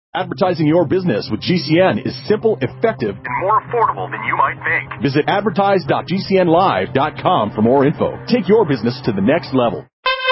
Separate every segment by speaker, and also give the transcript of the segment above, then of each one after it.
Speaker 1: Advertising your business with GCN is simple, effective, and more affordable than you might think. Visit advertise.gcnlive.com for more info. Take your business to the next level.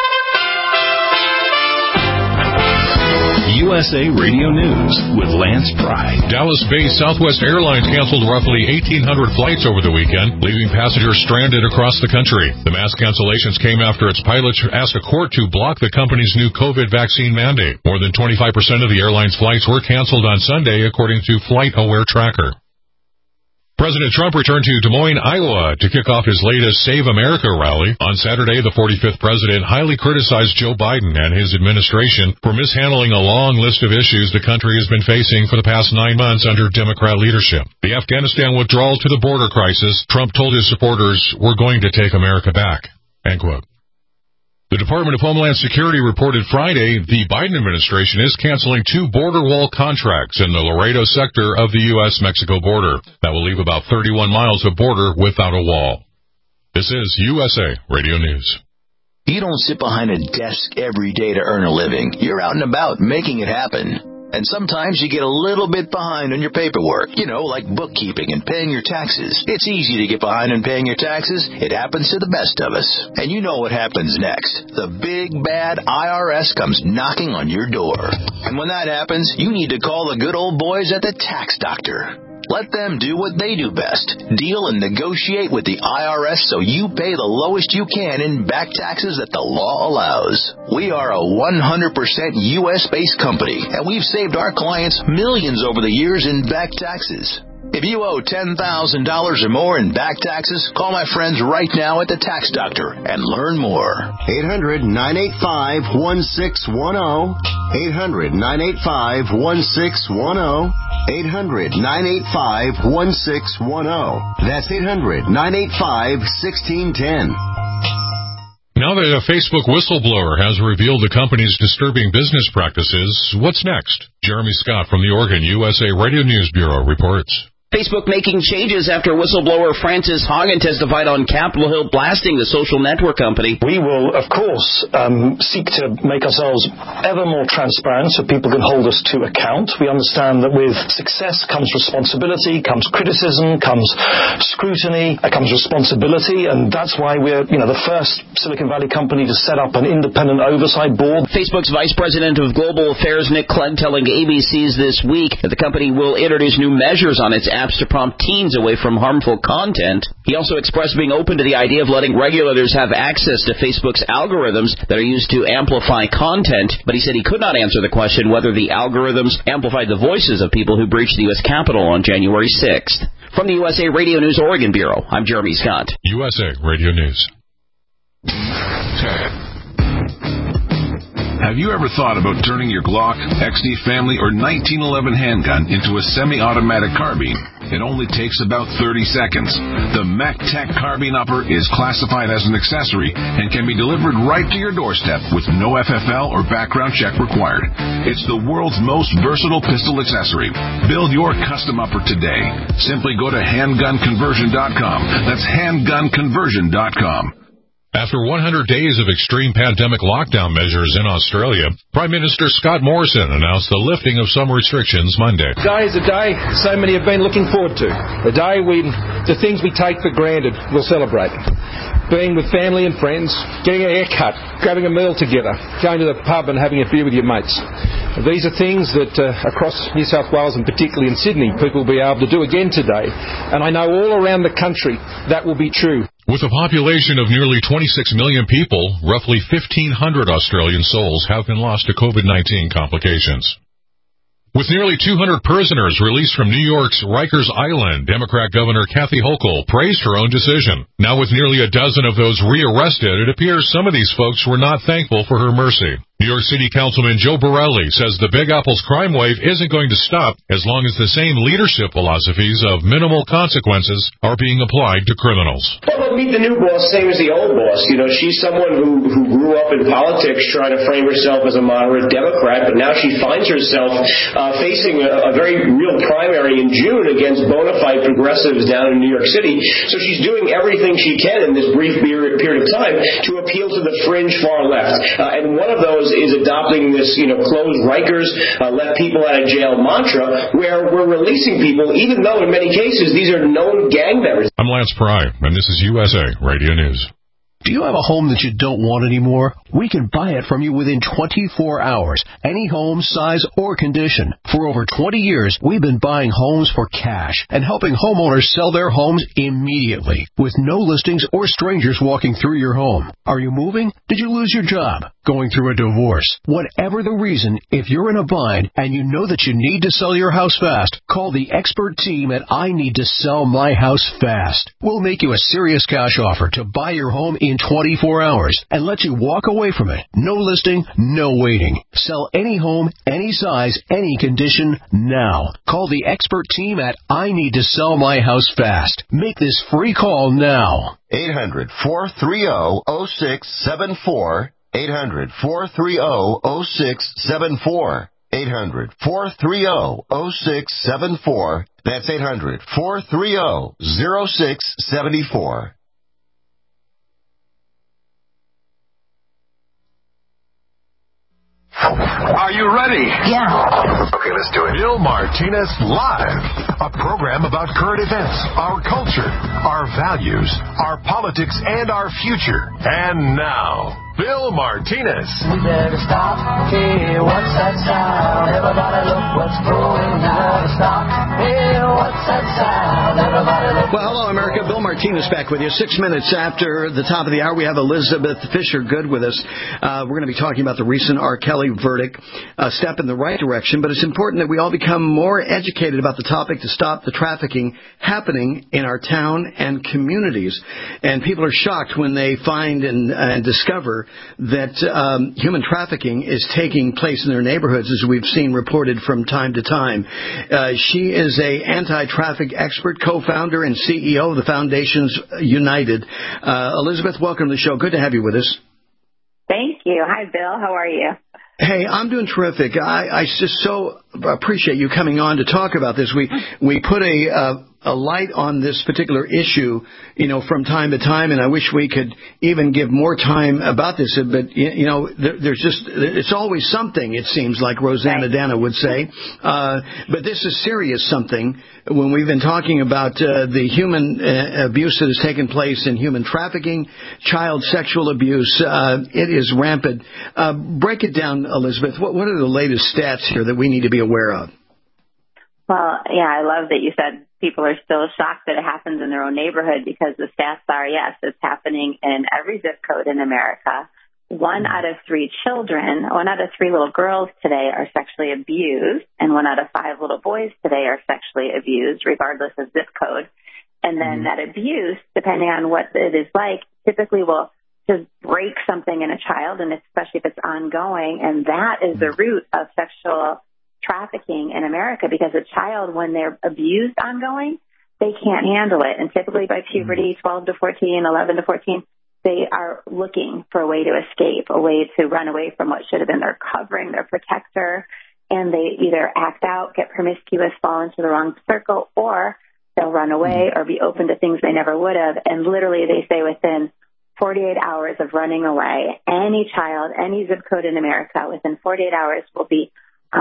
Speaker 2: USA Radio News with Lance Pry.
Speaker 3: Dallas-based Southwest Airlines canceled roughly 1,800 flights over the weekend, leaving passengers stranded across the country. The mass cancellations came after its pilots asked a court to block the company's new COVID vaccine mandate. More than 25% of the airline's flights were canceled on Sunday, according to FlightAware Tracker. President Trump returned to Des Moines, Iowa to kick off his latest Save America rally. On Saturday, the 45th president highly criticized Joe Biden and his administration for mishandling a long list of issues the country has been facing for the past 9 months under Democrat leadership. The Afghanistan withdrawal to the border crisis, Trump told his supporters, "We're going to take America back." End quote. The Department of Homeland Security reported Friday the Biden administration is canceling 2 border wall contracts in the Laredo sector of the U.S.-Mexico border. That will leave about 31 miles of border without a wall. This is USA Radio News.
Speaker 4: You don't sit behind a desk every day to earn a living. You're out and about making it happen. And sometimes you get a little bit behind on your paperwork, like bookkeeping and paying your taxes. It's easy to get behind on paying your taxes. It happens to the best of us. And you know what happens next. The big, bad IRS comes knocking on your door. And when that happens, you need to call the good old boys at the Tax Doctor. Let them do what they do best. Deal and negotiate with the IRS so you pay the lowest you can in back taxes that the law allows. We are a 100% U.S.-based company, and we've saved our clients millions over the years in back taxes. If you owe $10,000 or more in back taxes, call my friends right now at the Tax Doctor and learn more.
Speaker 5: 800-985-1610. 800-985-1610. 800-985-1610. That's 800-985-1610.
Speaker 3: Now that a Facebook whistleblower has revealed the company's disturbing business practices, what's next? Jeremy Scott from the Oregon USA Radio News Bureau reports.
Speaker 6: Facebook making changes after whistleblower Frances Haugen testified on Capitol Hill blasting the social network company.
Speaker 7: We will, of course, seek to make ourselves ever more transparent so people can hold us to account. We understand that with success comes responsibility, comes criticism, comes scrutiny, comes responsibility, and that's why we're, the first Silicon Valley company to set up an independent oversight board.
Speaker 6: Facebook's Vice President of Global Affairs, Nick Clegg, telling ABC's This Week that the company will introduce new measures on its apps to prompt teens away from harmful content. He also expressed being open to the idea of letting regulators have access to Facebook's algorithms that are used to amplify content, but he said he could not answer the question whether the algorithms amplified the voices of people who breached the U.S. Capitol on January 6th. From the USA Radio News Oregon Bureau, I'm Jeremy Scott.
Speaker 3: USA Radio News.
Speaker 2: Have you ever thought about turning your Glock, XD Family, or 1911 handgun into a semi-automatic carbine? It only takes about 30 seconds. The MacTech Carbine Upper is classified as an accessory and can be delivered right to your doorstep with no FFL or background check required. It's the world's most versatile pistol accessory. Build your custom upper today. Simply go to handgunconversion.com. That's handgunconversion.com.
Speaker 3: After 100 days of extreme pandemic lockdown measures in Australia, Prime Minister Scott Morrison announced the lifting of some restrictions Monday.
Speaker 8: Today is a day so many have been looking forward to. A day when the things we take for granted we'll celebrate. Being with family and friends, getting a haircut, grabbing a meal together, going to the pub and having a beer with your mates. These are things that across New South Wales and particularly in Sydney, people will be able to do again today. And I know all around the country that will be true.
Speaker 3: With a population of nearly 26 million people, roughly 1,500 Australian souls have been lost to COVID-19 complications. With nearly 200 prisoners released from New York's Rikers Island, Democrat Governor Kathy Hochul praised her own decision. Now with nearly a dozen of those rearrested, it appears some of these folks were not thankful for her mercy. New York City Councilman Joe Borelli says the Big Apple's crime wave isn't going to stop as long as the same leadership philosophies of minimal consequences are being applied to criminals.
Speaker 9: Well, meet the new boss, same as the old boss. She's someone who grew up in politics trying to frame herself as a moderate Democrat, but now she finds herself facing a very real primary in June against bona fide progressives down in New York City. So she's doing everything she can in this brief period of time to appeal to the fringe far left. And one of those is adopting this, close Rikers, let people out of jail mantra, where we're releasing people, even though in many cases these are known gang members.
Speaker 3: I'm Lance Pry, and this is USA Radio News.
Speaker 10: Do you have a home that you don't want anymore? We can buy it from you within 24 hours. Any home, size, or condition. For over 20 years, we've been buying homes for cash and helping homeowners sell their homes immediately with no listings or strangers walking through your home. Are you moving? Did you lose your job? Going through a divorce? Whatever the reason, if you're in a bind and you know that you need to sell your house fast, call the expert team at I Need to Sell My House Fast. We'll make you a serious cash offer to buy your home in 24 hours and let you walk away from it. No listing, no waiting. Sell any home, any size, any condition now. Call the expert team at I Need to Sell My House Fast. Make this free call now.
Speaker 5: 800-430-0674. 800-430-0674. 800-430-0674. That's 800-430-0674.
Speaker 1: Are you ready?
Speaker 11: Yeah.
Speaker 1: Okay, let's do it. Bill Martinez Live. A program about current events, our culture, our values, our politics, and our future. And now, Bill Martinez.
Speaker 11: We better stop. Hey, what's that sound? Everybody look what's going down. Stop. Hey, what's that sound? Everybody look.
Speaker 12: Well, hello, America. Bill Martinez back with you. 6 minutes after the top of the hour, we have Elizabeth Fisher Good with us. We're going to be talking about the recent R. Kelly verdict, a step in the right direction, but it's important that we all become more educated about the topic to stop the trafficking happening in our town and communities. And people are shocked when they find and discover that human trafficking is taking place in their neighborhoods, as we've seen reported from time to time. She is a anti-traffic expert, co-founder and CEO of the Foundations United. Elizabeth, welcome to the show. Good to have you with us.
Speaker 13: Thank you. Hi, Bill. How are you?
Speaker 12: Hey, I'm doing terrific. I just so appreciate you coming on to talk about this. We put a light on this particular issue, from time to time, and I wish we could even give more time about this. But there's it's always something. It seems like Rosanna Dana would say. But this is serious something. When we've been talking about the human abuse that has taken place in human trafficking, child sexual abuse, it is rampant. Break it down, Elizabeth. What are the latest stats here that we need to be aware of?
Speaker 13: Well, yeah, I love that you said people are still shocked that it happens in their own neighborhood, because the stats are, yes, it's happening in every zip code in America. 1 out of 3 children, 1 out of 3 little girls today are sexually abused, and 1 out of 5 little boys today are sexually abused, regardless of zip code. And then that abuse, depending on what it is like, typically will just break something in a child, and especially if it's ongoing. And that is the root of sexual trafficking in America, because a child, when they're abused ongoing, they can't handle it. And typically by puberty, 12 to 14, 11 to 14, they are looking for a way to escape, a way to run away from what should have been their covering, their protector. And they either act out, get promiscuous, fall into the wrong circle, or they'll run away or be open to things they never would have. And literally they say within 48 hours of running away, any child, any zip code in America, within 48 hours will be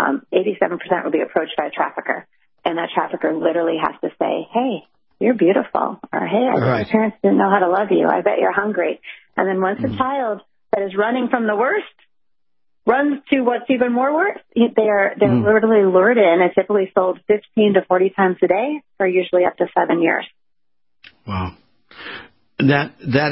Speaker 13: 87% will be approached by a trafficker. And that trafficker literally has to say, hey, you're beautiful. Or, hey, I bet your parents didn't know how to love you. I bet you're hungry. And then once a child that is running from the worst runs to what's even more worse, they're literally lured in and typically sold 15 to 40 times a day for usually up to 7 years.
Speaker 12: Wow. That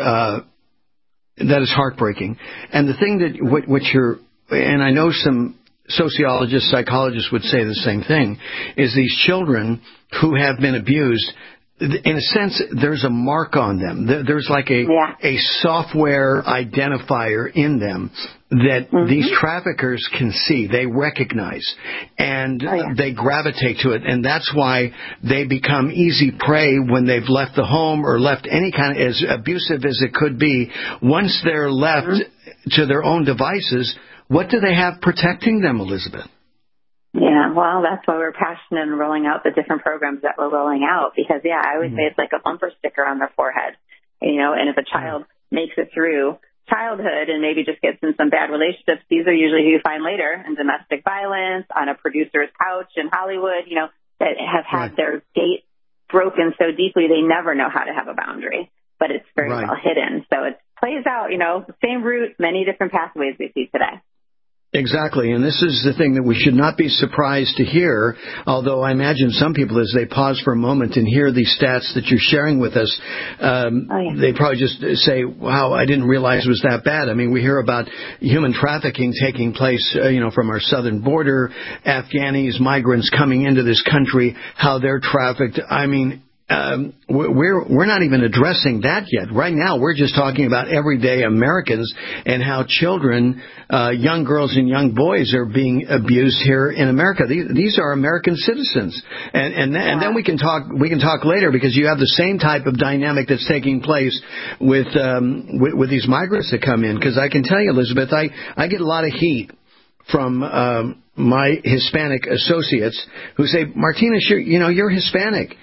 Speaker 12: is heartbreaking. And the thing that what you're, and I know some sociologists, psychologists would say the same thing, is these children who have been abused, in a sense, there's a mark on them. There's like a software identifier in them that these traffickers can see, they recognize, and they gravitate to it. And that's why they become easy prey when they've left the home or left any kind of, as abusive as it could be. Once they're left to their own devices, what do they have protecting them, Elizabeth?
Speaker 13: Yeah, well, that's why we're passionate in rolling out the different programs that we're rolling out, because, I always say it's like a bumper sticker on their forehead, and if a child makes it through childhood and maybe just gets in some bad relationships, these are usually who you find later in domestic violence, on a producer's couch in Hollywood, that have had their date broken so deeply they never know how to have a boundary. But it's very well hidden. So it plays out, same route, many different pathways we see today.
Speaker 12: Exactly, and this is the thing that we should not be surprised to hear, although I imagine some people, as they pause for a moment and hear these stats that you're sharing with us, they probably just say, wow, I didn't realize it was that bad. I mean, we hear about human trafficking taking place, from our southern border, Afghanis, migrants coming into this country, how they're trafficked. I mean, we're not even addressing that yet. Right now, we're just talking about everyday Americans and how children, young girls and young boys are being abused here in America. These are American citizens, and then we can talk later, because you have the same type of dynamic that's taking place with these migrants that come in. Because I can tell you, Elizabeth, I get a lot of heat from my Hispanic associates who say, Martinez, you're Hispanic.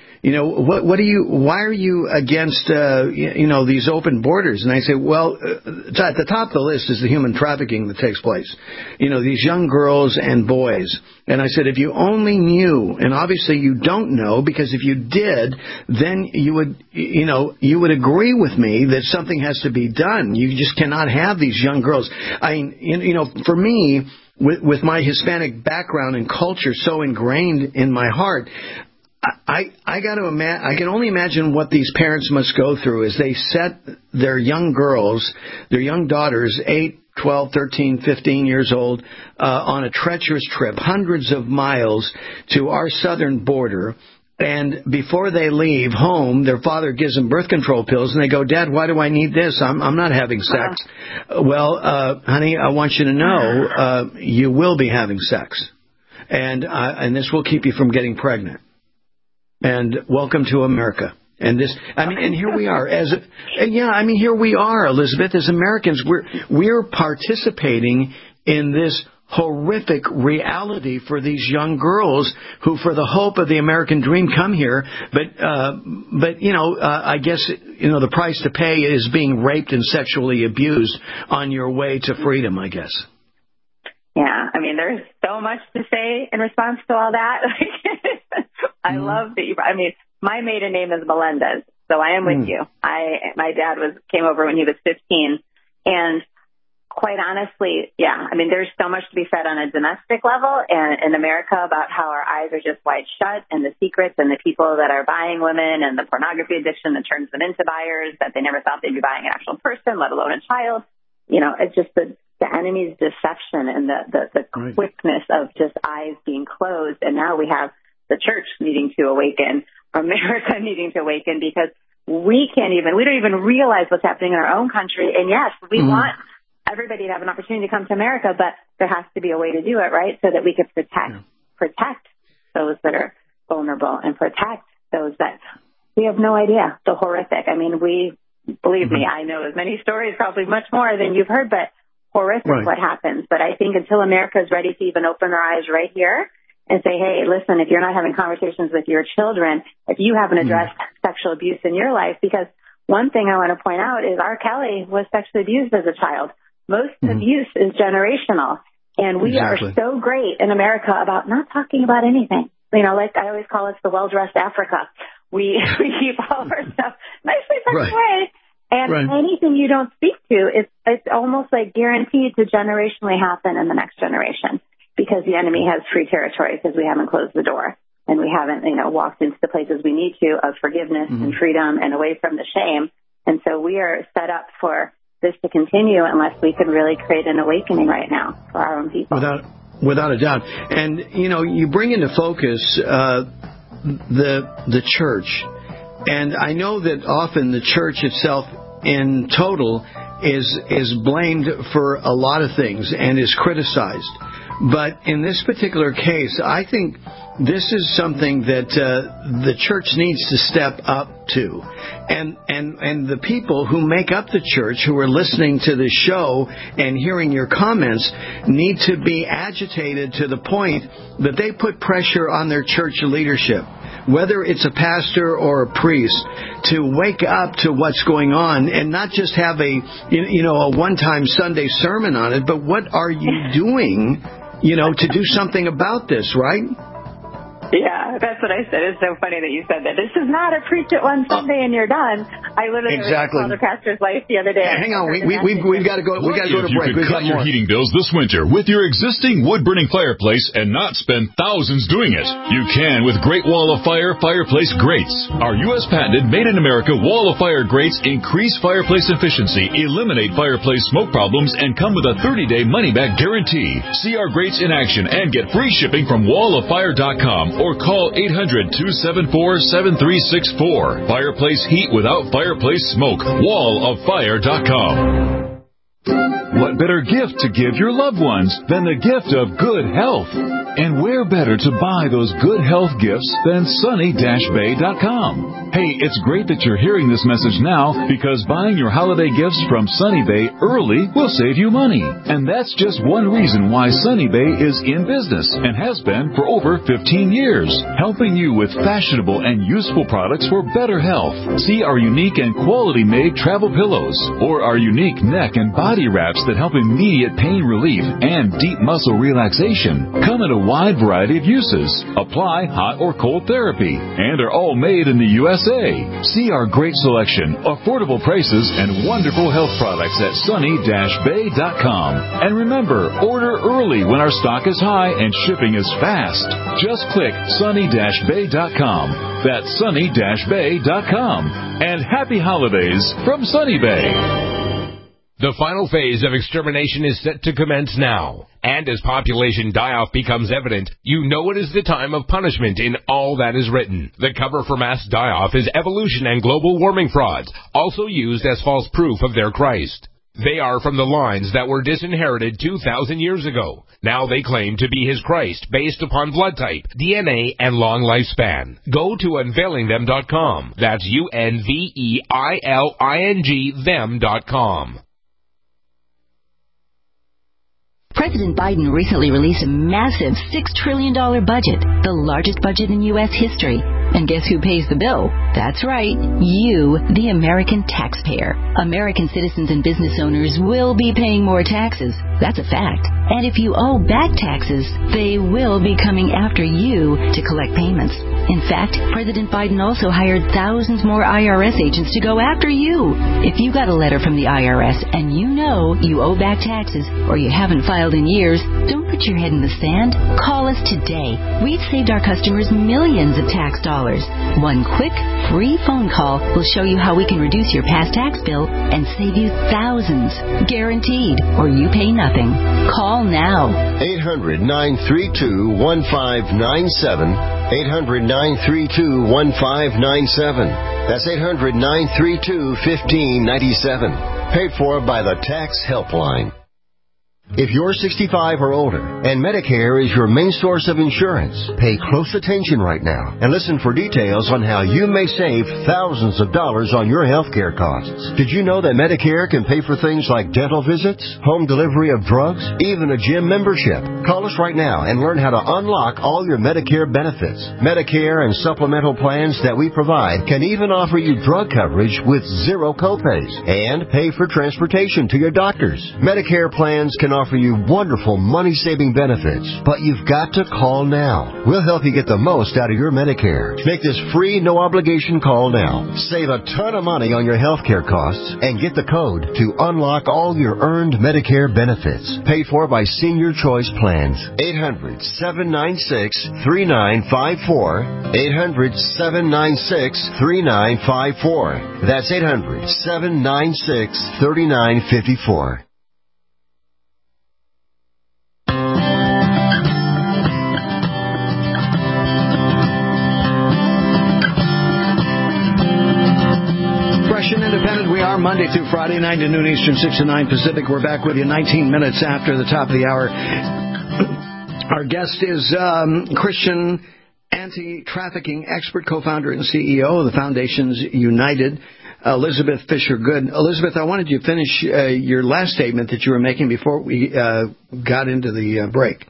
Speaker 12: Why are you against, these open borders? And I say, well, at the top of the list is the human trafficking that takes place. These young girls and boys. And I said, if you only knew, and obviously you don't know, because if you did, then you would agree with me that something has to be done. You just cannot have these young girls. I mean, for me, with my Hispanic background and culture so ingrained in my heart, I can only imagine what these parents must go through as they set their young girls, their young daughters, 8, 12, 13, 15 years old, on a treacherous trip, hundreds of miles to our southern border. And before they leave home, their father gives them birth control pills, and they go, Dad, why do I need this? I'm not having sex. Well, honey, I want you to know you will be having sex, and this will keep you from getting pregnant. And welcome to America. And here we are here we are, Elizabeth, as Americans, we're participating in this horrific reality for these young girls who, for the hope of the American dream, come here. But I guess, the price to pay is being raped and sexually abused on your way to freedom, I guess.
Speaker 13: Yeah, I mean, there's so much to say in response to all that. I love that my maiden name is Melendez, so I am with you. My dad came over when he was 15, and quite honestly, there's so much to be said on a domestic level and in America about how our eyes are just wide shut, and the secrets and the people that are buying women, and the pornography addiction that turns them into buyers that they never thought they'd be buying an actual person, let alone a child. It's just the enemy's deception and the quickness of just eyes being closed. And now we have the church needing to awaken, America needing to awaken, because we don't even realize what's happening in our own country. And yes, we want everybody to have an opportunity to come to America, but there has to be a way to do it, right? So that we can protect those that are vulnerable and protect those that we have no idea, the horrific. I mean, believe me, I know as many stories, probably much more than you've heard, but horrific what happens. But I think until America is ready to even open their eyes right here and say, hey, listen, if you're not having conversations with your children, if you haven't addressed sexual abuse in your life, because one thing I want to point out is R. Kelly was sexually abused as a child. Most abuse is generational. And we are so great in America about not talking about anything. Like I always call us the well-dressed Africa. We keep all of our stuff nicely tucked away. And anything you don't speak to, it's almost like guaranteed to generationally happen in the next generation, because the enemy has free territory, because we haven't closed the door and we haven't, walked into the places we need to of forgiveness and freedom and away from the shame. And so we are set up for this to continue unless we can really create an awakening right now for our own people.
Speaker 12: Without a doubt. And, you bring into focus the church. And I know that often the church itself in total is blamed for a lot of things and is criticized. But in this particular case, I think this is something that the church needs to step up to. And the people who make up the church, who are listening to the show and hearing your comments, need to be agitated to the point that they put pressure on their church leadership, whether it's a pastor or a priest, to wake up to what's going on and not just have a one-time Sunday sermon on it, but what are you doing, to do something about this, right?
Speaker 13: Yeah, that's what I said. It's so funny that you said that. This is not a preach it one Sunday and you're done. I literally called a pastor's wife the other day.
Speaker 12: Hang on, we've got to go. We got to go to break.
Speaker 14: You could cut your heating bills this winter with your existing wood-burning fireplace and not spend thousands doing it. You can with Great Wall of Fire fireplace grates. Our U.S. patented, made-in-America Wall of Fire grates increase fireplace efficiency, eliminate fireplace smoke problems, and come with a 30-day money-back guarantee. See our grates in action and get free shipping from walloffire.com. Or call 800-274-7364. Fireplace heat without fireplace smoke. Walloffire.com. What better gift to give your loved ones than the gift of good health? And where better to buy those good health gifts than sunny-bay.com? Hey, it's great that you're hearing this message now, because buying your holiday gifts from Sunny Bay early will save you money. And that's just one reason why Sunny Bay is in business and has been for over 15 years, helping you with fashionable and useful products for better health. See our unique and quality-made travel pillows, or our unique neck and body wraps that help immediate pain relief and deep muscle relaxation. Come in a wide variety of uses, apply hot or cold therapy, and are all made in the USA. See our great selection, affordable prices, and wonderful health products at sunny-bay.com. And remember, order early when our stock is high and shipping is fast. Just click sunny-bay.com. That's sunny-bay.com. And happy holidays from Sunny Bay.
Speaker 15: The final phase of extermination is set to commence now. And as population die-off becomes evident, you know it is the time of punishment in all that is written. The cover for mass die-off is evolution and global warming frauds, also used as false proof of their Christ. They are from the lines that were disinherited 2,000 years ago. Now they claim to be his Christ based upon blood type, DNA, and long lifespan. Go to unveilingthem.com. That's UNVEILING them.com.
Speaker 16: President Biden recently released a massive $6 trillion budget, the largest budget in U.S. history. And guess who pays the bill? That's right, you, the American taxpayer. American citizens and business owners will be paying more taxes. That's a fact. And if you owe back taxes, they will be coming after you to collect payments. In fact, President Biden also hired thousands more IRS agents to go after you. If you got a letter from the IRS and you know you owe back taxes or you haven't filed in years, don't put your head in the sand. Call us today. We've saved our customers millions of tax dollars. One quick, free phone call will show you how we can reduce your past tax bill and save you thousands. Guaranteed, or you pay nothing. Call now.
Speaker 5: 800-932-1597. 800-932-1597. That's 800-932-1597. Paid for by the Tax Helpline. If you're 65 or older and Medicare is your main source of insurance, pay close attention right now and listen for details on how you may save thousands of dollars on your health care costs. Did you know that Medicare can pay for things like dental visits, home delivery of drugs, even a gym membership? Call us right now and learn how to unlock all your Medicare benefits. Medicare and supplemental plans that we provide can even offer you drug coverage with zero copays and pay for transportation to your doctors. Medicare plans can offer you wonderful money-saving benefits, but you've got to call now. We'll help you get the most out of your Medicare. Make this free, no-obligation call now. Save a ton of money on your health care costs and get the code to unlock all your earned Medicare benefits. Paid for by Senior Choice Plans. 800-796-3954. 800-796-3954. That's 800-796-3954.
Speaker 12: Independent. We are Monday through Friday, 9 to noon Eastern, 6 to 9 Pacific. We're back with you 19 minutes after the top of the hour. Our guest is Christian anti-trafficking expert, co-founder and CEO of the Foundations United, Elizabeth Fisher Good. Elizabeth, I wanted you to finish your last statement that you were making before we got into the break.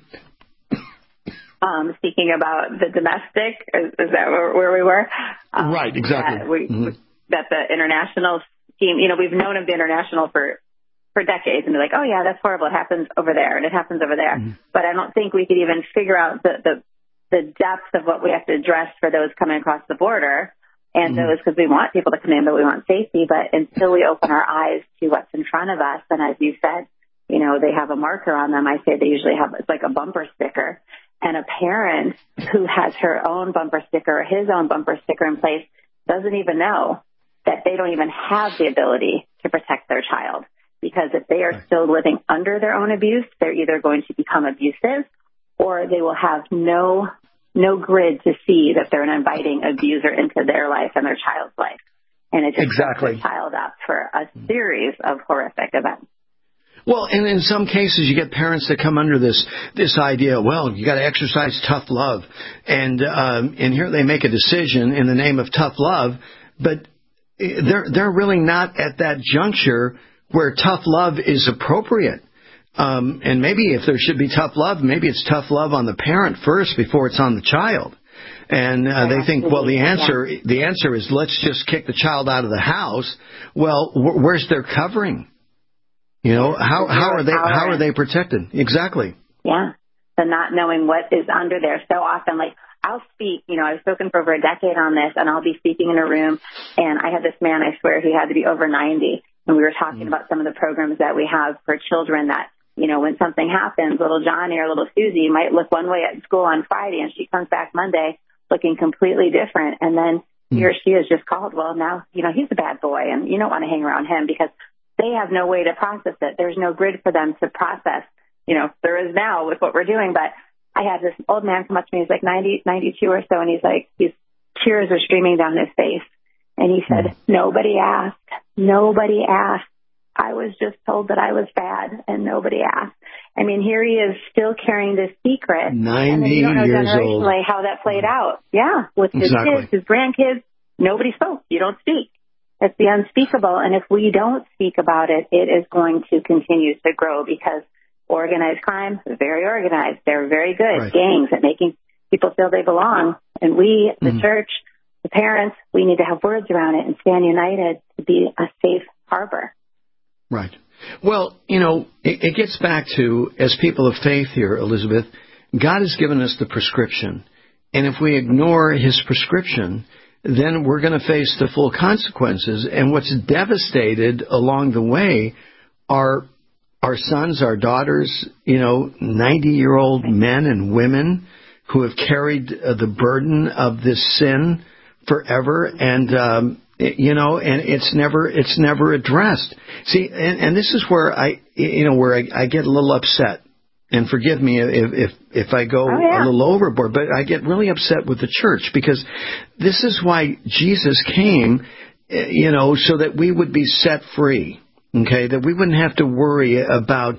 Speaker 13: Speaking about the domestic, is that where we were?
Speaker 12: Right, exactly.
Speaker 13: That the international scheme, we've known of the international for decades and be like, oh yeah, that's horrible. It happens over there and it happens over there. But I don't think we could even figure out the depth of what we have to address for those coming across the border and those, because we want people to come in, but we want safety. But until we open our eyes to what's in front of us, and as you said, they have a marker on them. I say they usually have, it's like a bumper sticker. And a parent who has her own bumper sticker or his own bumper sticker in place doesn't even know that they don't even have the ability to protect their child. Because if they are still living under their own abuse, they're either going to become abusive or they will have no grid to see that they're an inviting abuser into their life and their child's life. And it just sets their child up for a series of horrific events.
Speaker 12: Well, and in some cases, you get parents that come under this idea, well, you got to exercise tough love. And here they make a decision in the name of tough love, but they're really not at that juncture where tough love is appropriate. And maybe if there should be tough love, maybe it's tough love on the parent first before it's on the child. And they think, well, the answer is let's just kick the child out of the house. Well, where's their covering? How are they protected? Exactly.
Speaker 13: Yeah. So not knowing what is under there. So often, like, I'll speak, I've spoken for over a decade on this, and I'll be speaking in a room, and I had this man, I swear he had to be over 90, and we were talking about some of the programs that we have for children that, when something happens, little Johnny or little Susie might look one way at school on Friday, and she comes back Monday looking completely different, and then he or she is just called, well, now, he's a bad boy, and you don't want to hang around him because they have no way to process it. There's no grid for them to process. There is now with what we're doing. But I had this old man come up to me. He's like 90, 92 or so. And his tears are streaming down his face. And he said, nobody asked. Nobody asked. I was just told that I was bad and nobody asked. I mean, here he is still carrying this secret.
Speaker 12: 90
Speaker 13: and then you don't know
Speaker 12: years old.
Speaker 13: generationally how that played out. Yeah. With his kids, his grandkids, nobody spoke. You don't speak. It's the unspeakable, and if we don't speak about it, it is going to continue to grow because organized crime is very organized. They're very good. Gangs at making people feel they belong. And we, the church, the parents, we need to have words around it and stand united to be a safe harbor.
Speaker 12: Right. Well, it gets back to, as people of faith here, Elizabeth, God has given us the prescription. And if we ignore his prescription, then we're going to face the full consequences. And what's devastated along the way are our sons, our daughters, 90-year-old men and women who have carried the burden of this sin forever. And, and it's never addressed. See, and this is where I get a little upset. And forgive me if I go a little overboard, but I get really upset with the church because this is why Jesus came, so that we would be set free, okay, that we wouldn't have to worry about,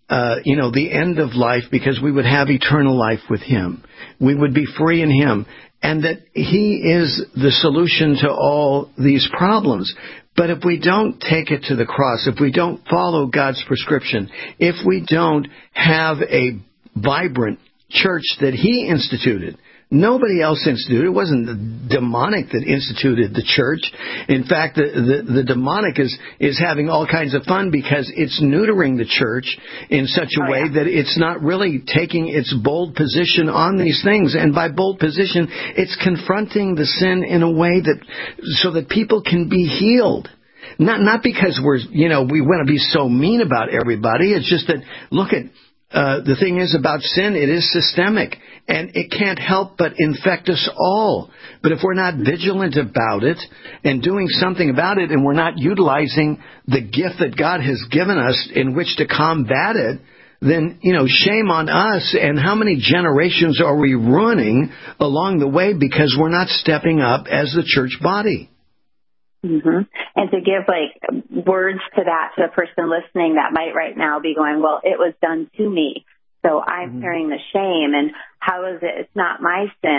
Speaker 12: the end of life because we would have eternal life with him. We would be free in him, and that he is the solution to all these problems. But if we don't take it to the cross, if we don't follow God's prescription, if we don't have a vibrant church that he instituted, nobody else instituted. It wasn't the demonic that instituted the church. In fact, the demonic is having all kinds of fun because it's neutering the church in such a way that it's not really taking its bold position on these things. And by bold position, it's confronting the sin in a way that so that people can be healed. Not because we want to be so mean about everybody. It's just that, look at, the thing is about sin, it is systemic, and it can't help but infect us all. But if we're not vigilant about it and doing something about it, and we're not utilizing the gift that God has given us in which to combat it, then, shame on us. And how many generations are we ruining along the way because we're not stepping up as the church body?
Speaker 13: Mm-hmm. And to give words to that to the person listening that might right now be going, well, it was done to me, so I'm carrying the shame, and how is it? It's not my sin.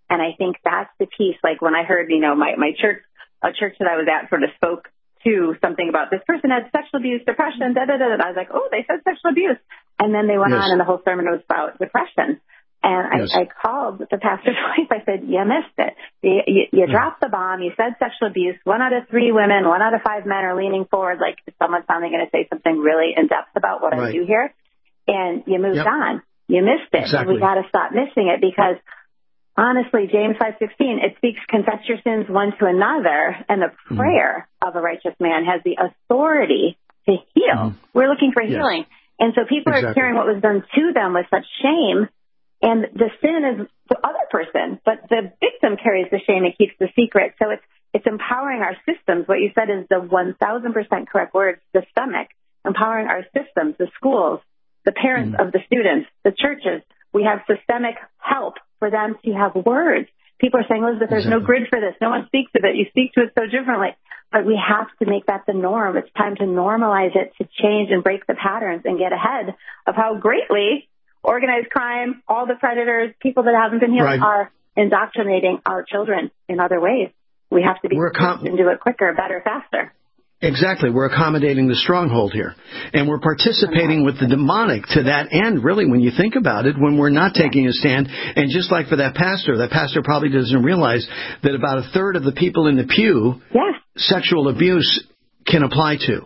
Speaker 13: And I think that's the piece. Like when I heard, my church, a church that I was at sort of spoke to something about this person had sexual abuse, depression, I was like, oh, they said sexual abuse. And then they went on and the whole sermon was about depression. And I called the pastor's wife. I said, you missed it. You dropped the bomb. You said sexual abuse. 1 out of 3 women, 1 out of 5 men are leaning forward like someone's finally going to say something really in-depth about what I do here. And you moved on. You missed it.
Speaker 12: Exactly.
Speaker 13: And we got to stop missing it because, honestly, James 5:16, it speaks, confess your sins one to another, and the prayer of a righteous man has the authority to heal. We're looking for healing. And so people are carrying what was done to them with such shame. And the sin is the other person, but the victim carries the shame and keeps the secret. So it's empowering our systems. What you said is the 1,000% correct word, systemic, empowering our systems, the schools, the parents of the students, the churches. We have systemic help for them to have words. People are saying, Elizabeth, there's no grid for this. No one speaks of it. You speak to it so differently. But we have to make that the norm. It's time to normalize it, to change and break the patterns and get ahead of how greatly organized crime, all the predators, people that haven't been healed are indoctrinating our children in other ways. We have to be and do it quicker, better, faster.
Speaker 12: Exactly. We're accommodating the stronghold here. And we're participating with the demonic to that end, really, when you think about it, when we're not taking a stand. And just like for that pastor probably doesn't realize that about 1/3 of the people in the pew, sexual abuse can apply to.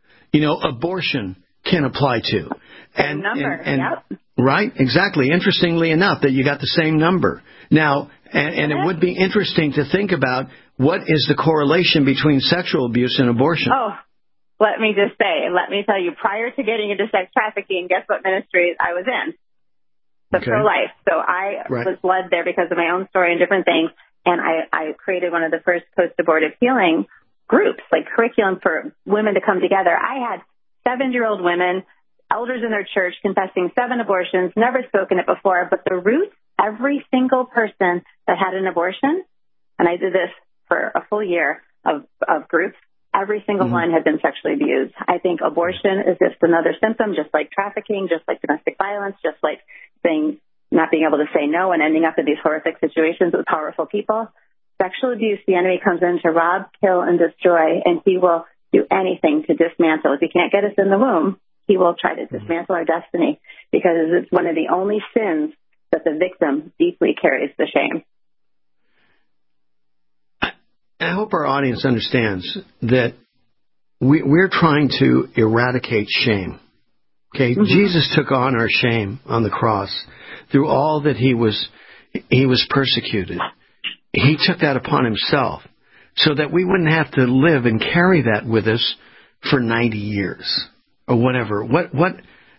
Speaker 12: Abortion can apply to.
Speaker 13: And
Speaker 12: Right, exactly. Interestingly enough, that you got the same number. Now, and it would be interesting to think about what is the correlation between sexual abuse and abortion.
Speaker 13: Oh, let me tell you, prior to getting into sex trafficking, guess what ministry I was in? The pro-life. So I was led there because of my own story and different things. And I created one of the first post-abortive healing groups, like curriculum for women to come together. I had 7-year-old women, elders in their church confessing 7 abortions, never spoken it before, but the root, every single person that had an abortion, and I did this for a full year of groups, every single one had been sexually abused. I think abortion is just another symptom, just like trafficking, just like domestic violence, just like not being able to say no and ending up in these horrific situations with powerful people. Sexual abuse, the enemy comes in to rob, kill, and destroy, and he will do anything to dismantle. If he can't get us in the womb, he will try to dismantle our destiny because it's one of the only sins that the victim deeply carries the shame.
Speaker 12: I hope our audience understands that we're trying to eradicate shame. Okay, Jesus took on our shame on the cross through all that he was persecuted. He took that upon himself so that we wouldn't have to live and carry that with us for 90 years or whatever. What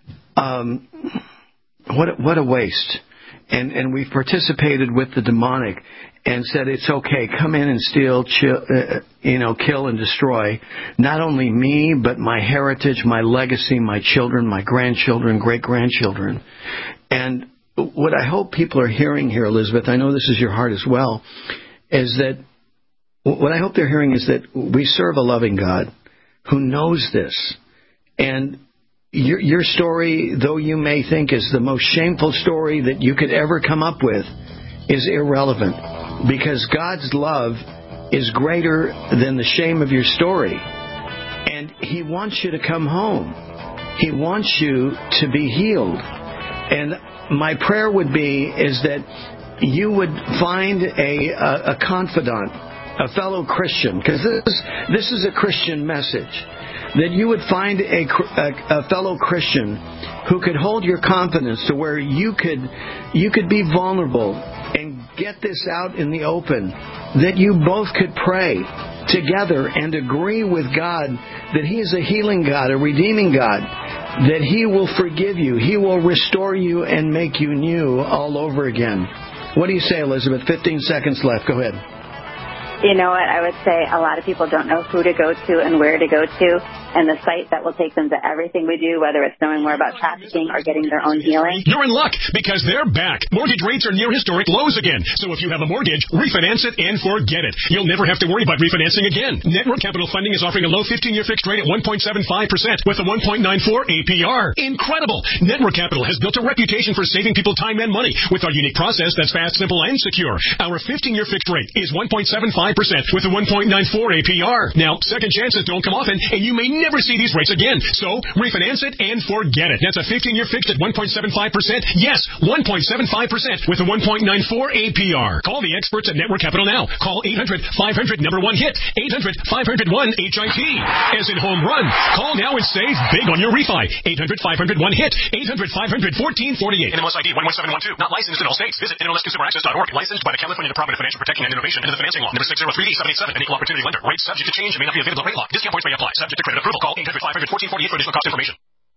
Speaker 12: a waste. And we've participated with the demonic and said it's okay, come in and steal, kill and destroy not only me, but my heritage, my legacy, my children, my grandchildren, great-grandchildren. And what I hope people are hearing here, Elizabeth, I know this is your heart as well, is that what I hope they're hearing is that we serve a loving God who knows this. And your story, though you may think is the most shameful story that you could ever come up with, is irrelevant because God's love is greater than the shame of your story. And He wants you to come home. He wants you to be healed. And my prayer would be is that you would find a confidant, a fellow Christian, because this is a Christian message, that you would find a fellow Christian who could hold your confidence to where you could be vulnerable and get this out in the open, that you both could pray together and agree with God that He is a healing God, a redeeming God, that He will forgive you, He will restore you and make you new all over again. What do you say, Elizabeth? 15 seconds left. Go ahead.
Speaker 13: You know what? I would say a lot of people don't know who to go to and where to go to, and the site that will take them to everything we do, whether it's knowing more about trafficking or getting their own healing.
Speaker 17: You're in luck because they're back. Mortgage rates are near historic lows again. So if you have a mortgage, refinance it and forget it. You'll never have to worry about refinancing again. Network Capital Funding is offering a low 15-year fixed rate at 1.75% with a 1.94 APR. Incredible! Network Capital has built a reputation for saving people time and money with our unique process that's fast, simple, and secure. Our 15-year fixed rate is 1.75% with a 1.94 APR. Now, second chances don't come often, and you may never see these rates again. So, refinance it and forget it. That's a 15-year fixed at 1.75%. Yes, 1.75% with a 1.94 APR. Call the experts at Network Capital now. Call 800-500-1HIT. 800-500-1HIT. As in home run. Call now and save big on your refi. 800-500-1HIT. 800-500-1448. NMLS ID 11712. Not licensed in all states. Visit NMLSConsumerAccess.org. Licensed by the California Department of Financial Protection and Innovation and the Financing Law. Number 603D787. An equal opportunity lender. Rates subject to change and may not be available rate lock. Discount points may apply. Subject to credit approval. Call 800-500-1448 for additional cost information.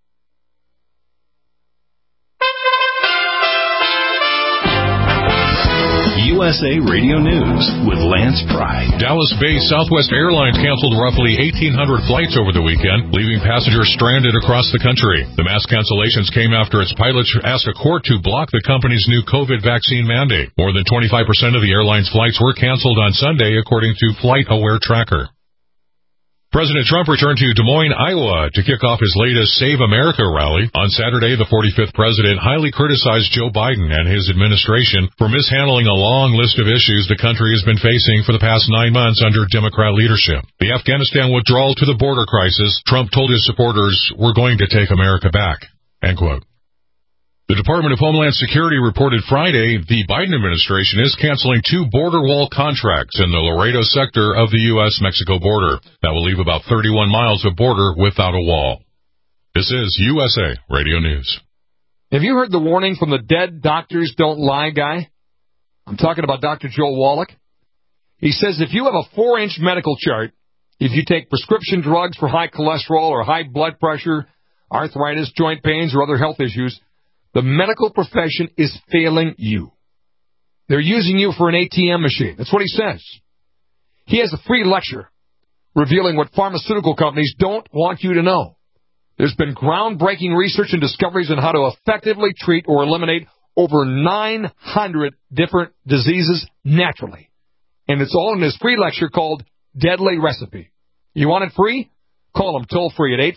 Speaker 18: USA Radio News with Lance Pry.
Speaker 3: Dallas-based Southwest Airlines canceled roughly 1,800 flights over the weekend, leaving passengers stranded across the country. The mass cancellations came after its pilots asked a court to block the company's new COVID vaccine mandate. More than 25% of the airline's flights were canceled on Sunday, according to FlightAware Tracker. President Trump returned to Des Moines, Iowa to kick off his latest Save America rally. On Saturday, the 45th president highly criticized Joe Biden and his administration for mishandling a long list of issues the country has been facing for the past 9 months under Democrat leadership. The Afghanistan withdrawal to the border crisis, Trump told his supporters, "We're going to take America back." End quote. The Department of Homeland Security reported Friday the Biden administration is canceling 2 border wall contracts in the Laredo sector of the U.S.-Mexico border. That will leave about 31 miles of border without a wall. This is USA Radio News.
Speaker 8: Have you heard the warning from the dead doctors don't lie guy? I'm talking about Dr. Joel Wallach. He says if you have a 4-inch medical chart, if you take prescription drugs for high cholesterol or high blood pressure, arthritis, joint pains, or other health issues, the medical profession is failing you. They're using you for an ATM machine. That's what he says. He has a free lecture revealing what pharmaceutical companies don't want you to know. There's been groundbreaking research and discoveries on how to effectively treat or eliminate over 900 different diseases naturally. And it's all in this free lecture called Deadly Recipe. You want it free? Call him toll-free at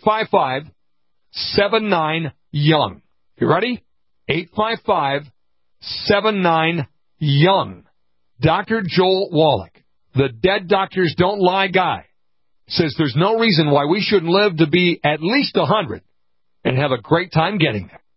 Speaker 8: 855-79-YOUNG. You ready? 855-79-YOUNG. Dr. Joel Wallach, the Dead Doctors Don't Lie guy, says there's no reason why we shouldn't live to be at least 100 and have a great time getting there.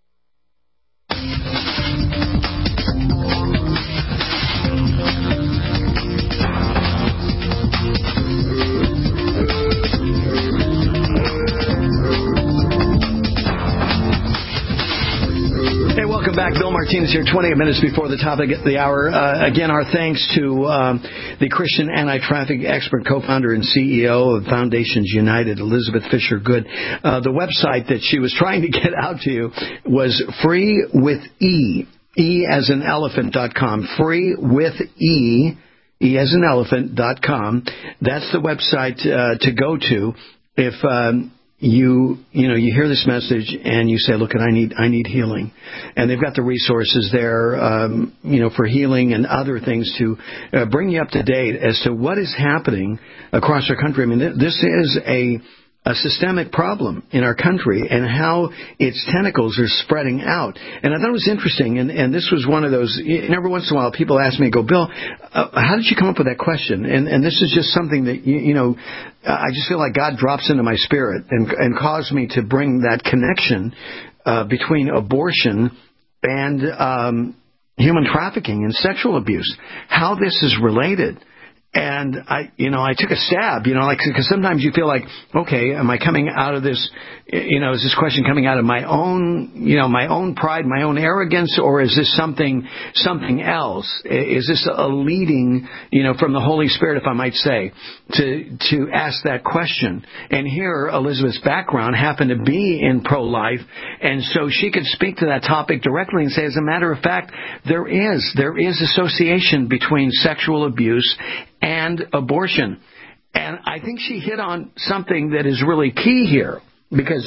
Speaker 12: Welcome back. Bill Martinez here, 28 minutes before the top of the hour. Again, our thanks to the Christian anti-trafficking expert, co-founder and CEO of Foundations United, Elizabeth Fisher Good. The website that she was trying to get out to you was freewithe, E as in elephant.com, freewithe, E as in elephant.com. That's the website to go to if you hear this message and you say, look, I need healing. And they've got the resources there, for healing and other things to bring you up to date as to what is happening across our country. I mean, this is a systemic problem in our country and how its tentacles are spreading out. And I thought it was interesting, and this was one of those, every once in a while people ask me, Bill, how did you come up with that question? And this is just something that, I just feel like God drops into my spirit and caused me to bring that connection between abortion and human trafficking and sexual abuse, how this is related. And I took a stab, because sometimes you feel like, okay, am I coming out of this, is this question coming out of my own pride, my own arrogance, or is this something else? Is this a leading, from the Holy Spirit, if I might say, to ask that question? And here, Elizabeth's background happened to be in pro-life, and so she could speak to that topic directly and say, as a matter of fact, there is association between sexual abuse and abortion. And I think she hit on something that is really key here, because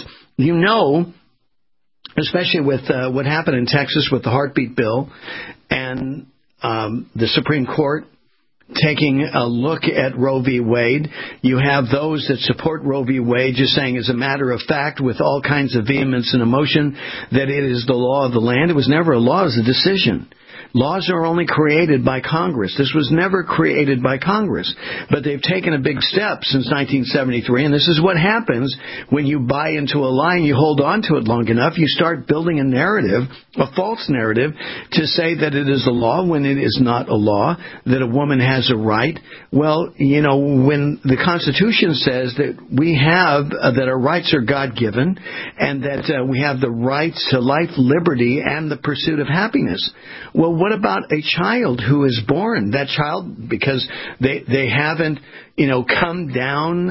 Speaker 12: especially with what happened in Texas with the heartbeat bill and the Supreme Court taking a look at Roe v. Wade. You have those that support Roe v. Wade just saying as a matter of fact with all kinds of vehemence and emotion that it is the law of the land. It was never a law, it was a decision. Laws are only created by Congress. This was never created by Congress. But they've taken a big step since 1973, and this is what happens when you buy into a lie and you hold on to it long enough. You start building a narrative, a false narrative, to say that it is a law when it is not a law, that a woman has a right. Well, when the Constitution says that we have, that our rights are God-given, and that we have the rights to life, liberty, and the pursuit of happiness. Well, what about a child who is born? That child, because they haven't, come down,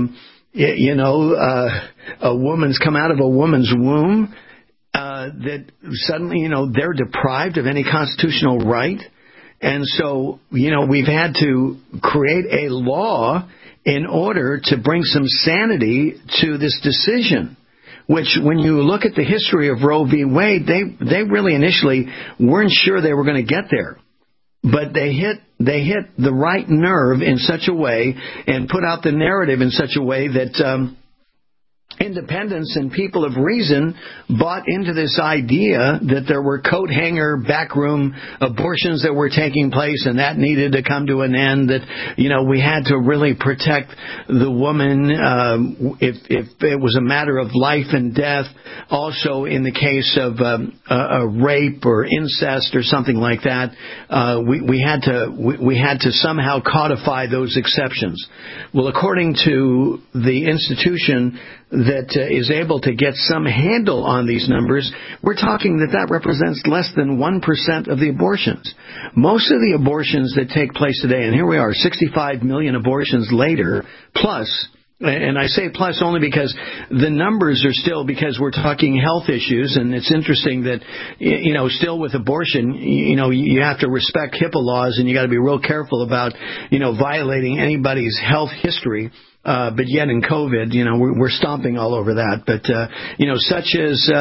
Speaker 12: a woman's come out of a woman's womb, that suddenly, they're deprived of any constitutional right. And so, we've had to create a law in order to bring some sanity to this decision. Which, when you look at the history of Roe v. Wade, they really initially weren't sure they were going to get there. But they hit the right nerve in such a way and put out the narrative in such a way that independents and people of reason bought into this idea that there were coat hanger, backroom abortions that were taking place, and that needed to come to an end, that, we had to really protect the woman if it was a matter of life and death. Also, in the case of a rape or incest or something like that, we had to somehow codify those exceptions. Well, according to the institution that is able to get some handle on these numbers, we're talking that represents less than 1% of the abortions. Most of the abortions that take place today, and here we are, 65 million abortions later, plus, and I say plus only because the numbers are still, because we're talking health issues, and it's interesting that, still with abortion, you have to respect HIPAA laws, and you got to be real careful about, violating anybody's health history. But yet in COVID, we're stomping all over that. But, such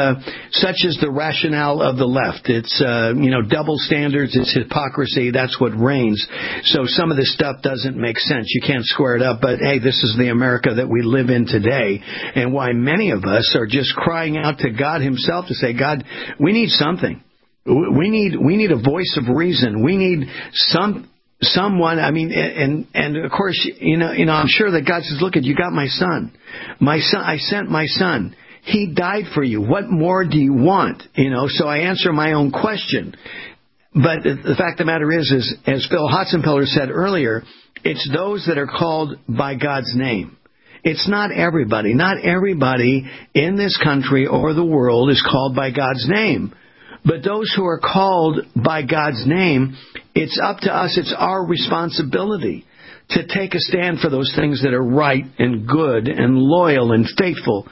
Speaker 12: is the rationale of the left. It's, double standards. It's hypocrisy. That's what reigns. So some of this stuff doesn't make sense. You can't square it up. But, hey, this is the America that we live in today, and why many of us are just crying out to God himself to say, God, we need something. We need a voice of reason. We need someone, and of course, I'm sure that God says, look, you got my son. I sent my son. He died for you. What more do you want? So I answer my own question. But the fact of the matter is, as Phil Hotzenpiller said earlier, it's those that are called by God's name. It's not everybody. Not everybody in this country or the world is called by God's name. But those who are called by God's name, it's up to us, it's our responsibility to take a stand for those things that are right and good and loyal and faithful.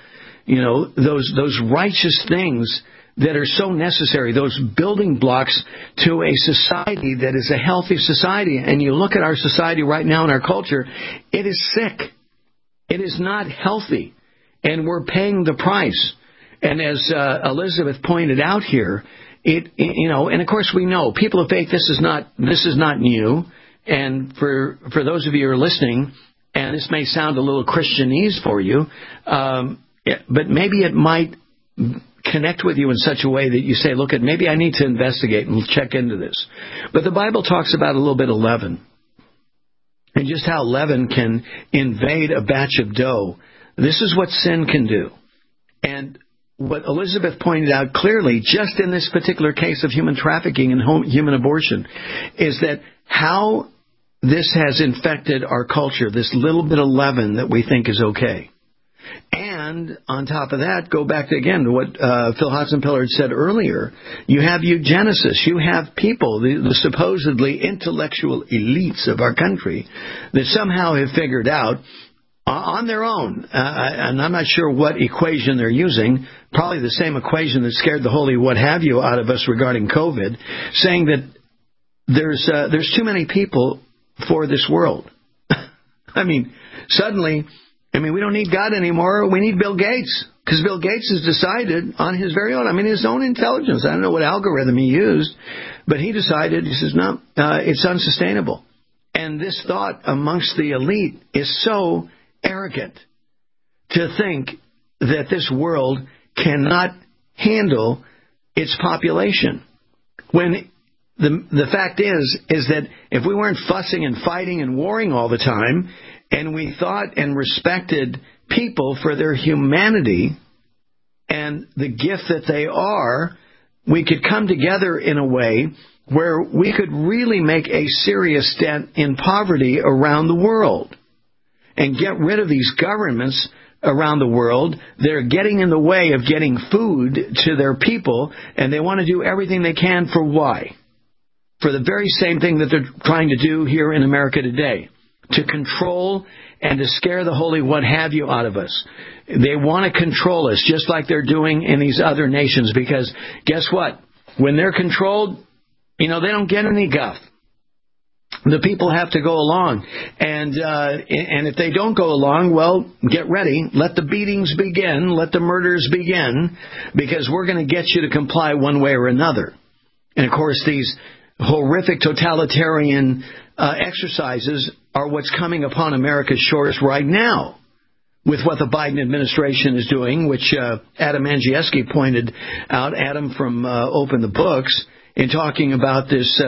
Speaker 12: Those righteous things that are so necessary, those building blocks to a society that is a healthy society. And you look at our society right now in our culture, it is sick. It is not healthy. And we're paying the price. And as Elizabeth pointed out here, and of course we know, people of faith, this is not new. And for those of you who are listening, and this may sound a little Christianese for you, but maybe it might connect with you in such a way that you say, look, maybe I need to investigate and check into this. But the Bible talks about a little bit of leaven, and just how leaven can invade a batch of dough. This is what sin can do. And what Elizabeth pointed out clearly, just in this particular case of human trafficking and human abortion, is that how this has infected our culture, this little bit of leaven that we think is okay. And on top of that, go back to what Phil Hotzenpiller had said earlier. You have eugenicists. You have people, the supposedly intellectual elites of our country, that somehow have figured out on their own, and I'm not sure what equation they're using, probably the same equation that scared the holy what have you out of us regarding COVID, saying that there's too many people for this world. I mean, suddenly, we don't need God anymore. We need Bill Gates, because Bill Gates has decided on his very own, his own intelligence. I don't know what algorithm he used, but he decided, he says, no, it's unsustainable. And this thought amongst the elite is so arrogant to think that this world cannot handle its population. When the fact is that if we weren't fussing and fighting and warring all the time, and we thought and respected people for their humanity and the gift that they are, we could come together in a way where we could really make a serious dent in poverty around the world and get rid of these governments around the world. They're getting in the way of getting food to their people, and they want to do everything they can for why? For the very same thing that they're trying to do here in America today, to control and to scare the holy what have you out of us. They want to control us just like they're doing in these other nations, because guess what? When they're controlled, they don't get any guff. The people have to go along. And if they don't go along, well, get ready. Let the beatings begin. Let the murders begin, because we're going to get you to comply one way or another. And, of course, these horrific totalitarian exercises are what's coming upon America's shores right now with what the Biden administration is doing, which Adam Andrzejewski pointed out, Adam from Open the Books, in talking about this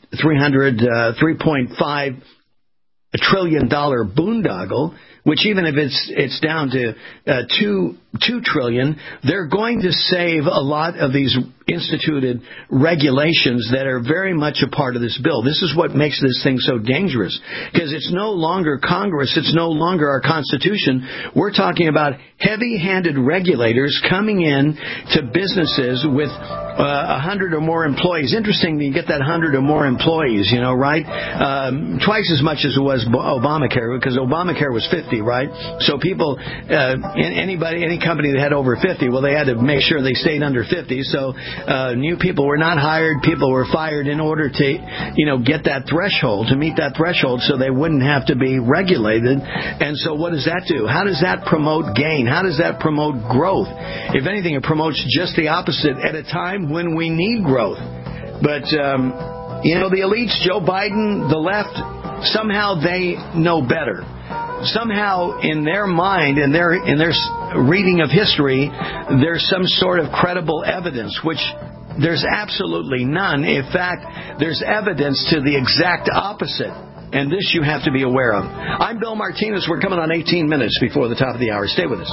Speaker 12: $3.5 trillion boondoggle, which even if it's down to $2 trillion, they're going to save a lot of these instituted regulations that are very much a part of this bill. This is what makes this thing so dangerous, because it's no longer Congress, it's no longer our Constitution. We're talking about heavy-handed regulators coming in to businesses with 100 or more employees. Interesting that you get that 100 or more employees, right? Twice as much as it was Obamacare, because Obamacare was 50, right? So people, any company that had over 50, well, they had to make sure they stayed under 50. So new people were not hired. People were fired in order to, get that threshold, to meet that threshold, so they wouldn't have to be regulated. And so what does that do? How does that promote gain? How does that promote growth? If anything, it promotes just the opposite at a time when we need growth. But, the elites, Joe Biden, the left, somehow they know better. Somehow in their mind, in their reading of history, there's some sort of credible evidence, which there's absolutely none. In fact, there's evidence to the exact opposite. And this you have to be aware of. I'm Bill Martinez. We're coming on 18 minutes before the top of the hour. Stay with us.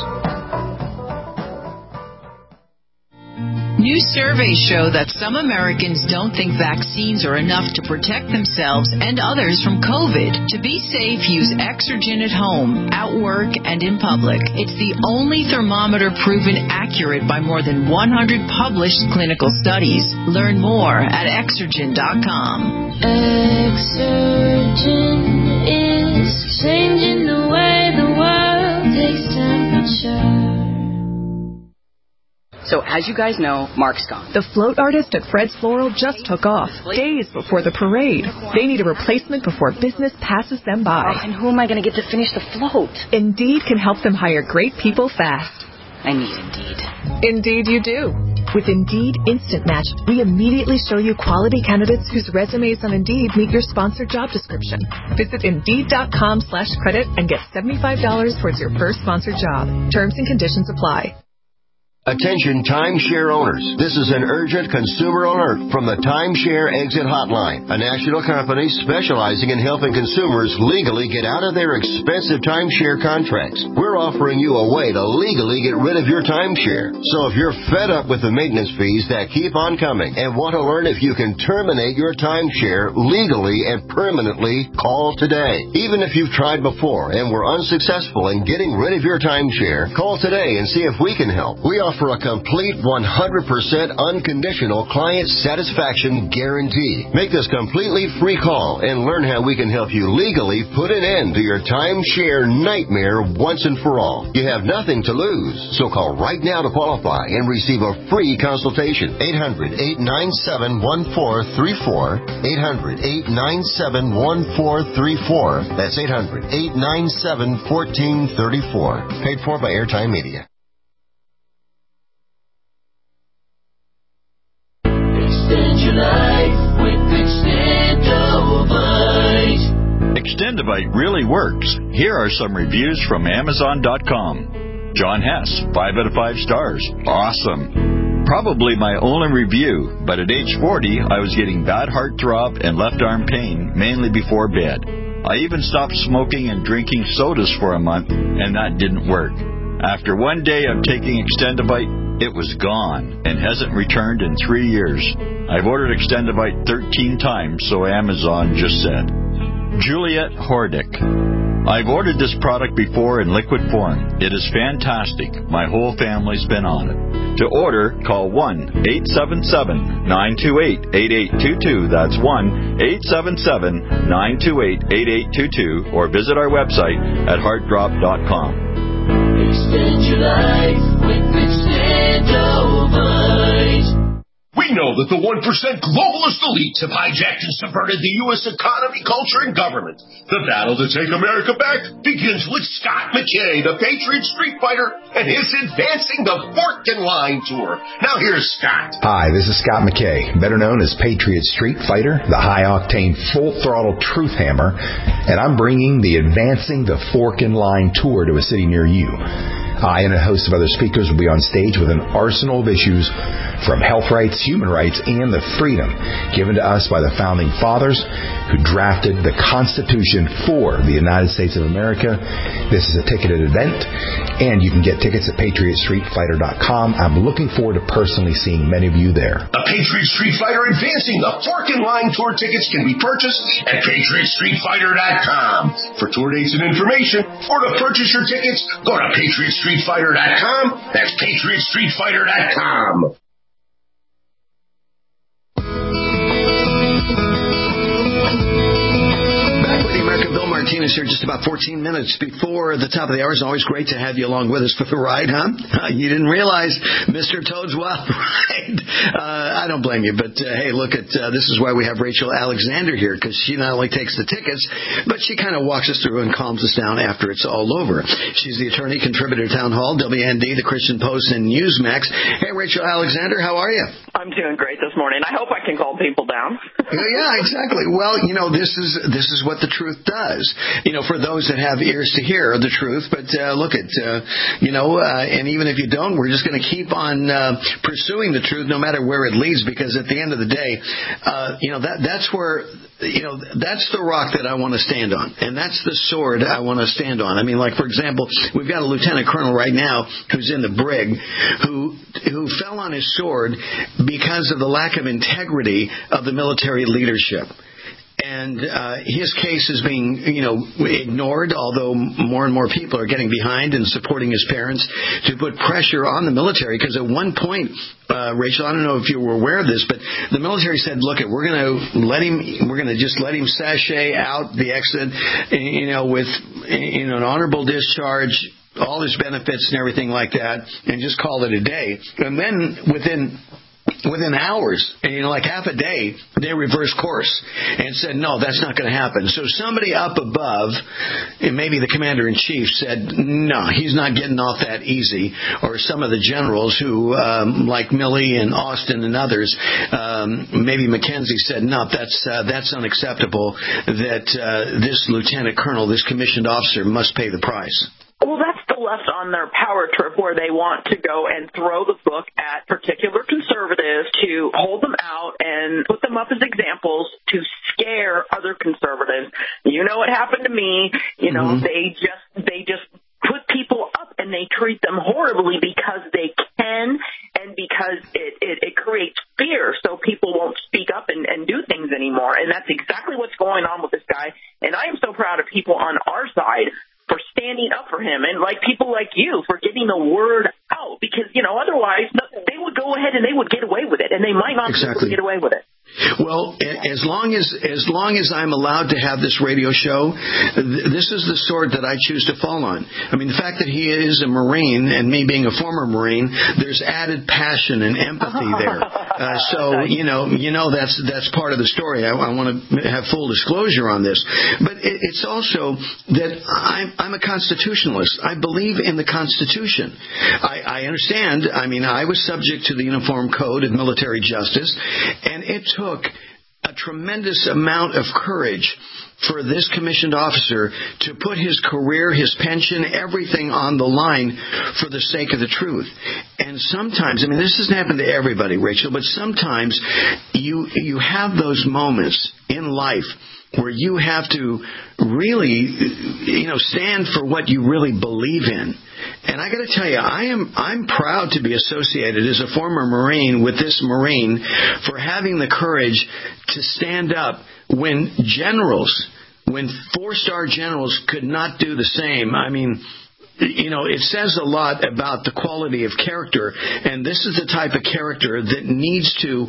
Speaker 19: New surveys show that some Americans don't think vaccines are enough to protect themselves and others from COVID. To be safe, use Exergen at home, at work, and in public. It's the only thermometer proven accurate by more than 100 published clinical studies. Learn more at Exergen.com.
Speaker 11: Exergen is changing the way the world takes temperature.
Speaker 20: So, as you guys know, Mark's gone.
Speaker 21: The float artist at Fred's Floral just took off, days before the parade. They need a replacement before business passes them by.
Speaker 20: Oh, and who am I going to get to finish the float?
Speaker 21: Indeed can help them hire great people fast.
Speaker 20: I need Indeed.
Speaker 21: Indeed you do. With Indeed Instant Match, we immediately show you quality candidates whose resumes on Indeed meet your sponsored job description. Visit Indeed.com/credit and get $75 towards your first sponsored job. Terms and conditions apply.
Speaker 5: Attention timeshare owners. This is an urgent consumer alert from the Timeshare Exit Hotline, a national company specializing in helping consumers legally get out of their expensive timeshare contracts. We're offering you a way to legally get rid of your timeshare. So if you're fed up with the maintenance fees that keep on coming and want to learn if you can terminate your timeshare legally and permanently, call today. Even if you've tried before and were unsuccessful in getting rid of your timeshare, call today and see if we can help. We offer offer a complete 100% unconditional client satisfaction guarantee. Make this completely free call and learn how we can help you legally put an end to your timeshare nightmare once and for all. You have nothing to lose, so call right now to qualify and receive a free consultation. 800-897-1434. 800-897-1434. That's 800-897-1434. Paid for by Airtime Media.
Speaker 11: Extend your life with Extendovite.
Speaker 4: Extendovite really works. Here are some reviews from Amazon.com. John Hess, 5 out of 5 stars. Awesome. Probably my only review, but at age 40, I was getting bad heart throb and left arm pain, mainly before bed. I even stopped smoking and drinking sodas for a month, and that didn't work. After one day of taking Extendovite, it was gone and hasn't returned in 3 years. I've ordered Extendovite 13 times, so Amazon just said. Juliet Hordick. I've ordered this product before in liquid form. It is fantastic. My whole family's been on it. To order, call 1-877-928-8822. That's 1-877-928-8822. Or visit our website at heartdrop.com.
Speaker 11: Extend your life with Extendovite.
Speaker 1: We know that the 1% globalist elites have hijacked and subverted the U.S. economy, culture, and government. The battle to take America back begins with Scott McKay, the Patriot Street Fighter, and his Advancing the Fork and Line Tour. Now here's Scott.
Speaker 22: Hi, this is Scott McKay, better known as Patriot Street Fighter, the high-octane, full-throttle truth hammer, and I'm bringing the Advancing the Fork and Line Tour to a city near you. I and a host of other speakers will be on stage with an arsenal of issues from health rights, human rights, and the freedom given to us by the Founding Fathers who drafted the Constitution for the United States of America. This is a ticketed event, and you can get tickets at PatriotStreetFighter.com. I'm looking forward to personally seeing many of you there.
Speaker 1: The Patriot Street Fighter Advancing the Fork and Line Tour tickets can be purchased at PatriotStreetFighter.com. For tour dates and information, or to purchase your tickets, go to PatriotStreetFighter.com. That's PatriotStreetFighter.com.
Speaker 12: Bill Martinez here, just about 14 minutes before the top of the hour. It's always great to have you along with us for the ride, huh? You didn't realize Mr. Toad's Wild Ride. I don't blame you, but hey, look at this is why we have Rachel Alexander here, because she not only takes the tickets, but she kind of walks us through and calms us down after it's all over. She's the attorney, contributor to Town Hall, WND, The Christian Post, and Newsmax. Hey, Rachel Alexander, how are you?
Speaker 23: I'm doing great this morning. I hope I can calm people down.
Speaker 12: Yeah, exactly. Well, you know, this is what the truth does. You know, for those that have ears to hear the truth. But look at, and even if you don't, we're just going to keep on pursuing the truth no matter where it leads, because at the end of the day, that's where, that's the rock that I want to stand on. And that's the sword I want to stand on. I mean, like, for example, we've got a lieutenant colonel right now who's in the brig who fell on his sword because of the lack of integrity of the military leadership. And his case is being, ignored, although more and more people are getting behind and supporting his parents to put pressure on the military. Because at one point, Rachel, I don't know if you were aware of this, but the military said, look, we're going to just let him sashay out the exit, with an honorable discharge, all his benefits and everything like that, and just call it a day. And then within hours, like half a day, they reversed course and said, no, that's not going to happen. So somebody up above, and maybe the commander-in-chief, said, no, he's not getting off that easy. Or some of the generals who, like Milley and Austin and others, maybe McKenzie said, no, that's unacceptable, that this lieutenant colonel, this commissioned officer, must pay the price.
Speaker 23: Well, that's the left on their power trip where they want to go and throw the book at particular conservatives to hold them out and put them up as examples to scare other conservatives. You know what happened to me. They just put people up and they treat them horribly because they can and because it creates fear so people won't speak up and do things anymore. And that's exactly what's going on with this guy. And I am so proud of people on our side for standing up for him, and like people like you for getting the word out, because, otherwise they would go ahead and they would get away with it, and they might not be able to get away with it.
Speaker 12: Well, as long as I'm allowed to have this radio show, this is the sword that I choose to fall on. I mean, the fact that he is a Marine, and me being a former Marine, there's added passion and empathy there. So that's part of the story. I want to have full disclosure on this, but it's also that I'm a constitutionalist. I believe in the Constitution. I understand. I mean, I was subject to the Uniform Code of Military Justice, and it took a tremendous amount of courage for this commissioned officer to put his career, his pension, everything on the line for the sake of the truth. And sometimes, I mean, this doesn't happen to everybody, Rachel, but sometimes you have those moments in life where you have to really, stand for what you really believe in. And I got to tell you, I'm proud to be associated as a former Marine with this Marine for having the courage to stand up when four-star generals could not do the same. I mean, it says a lot about the quality of character, and this is the type of character that needs to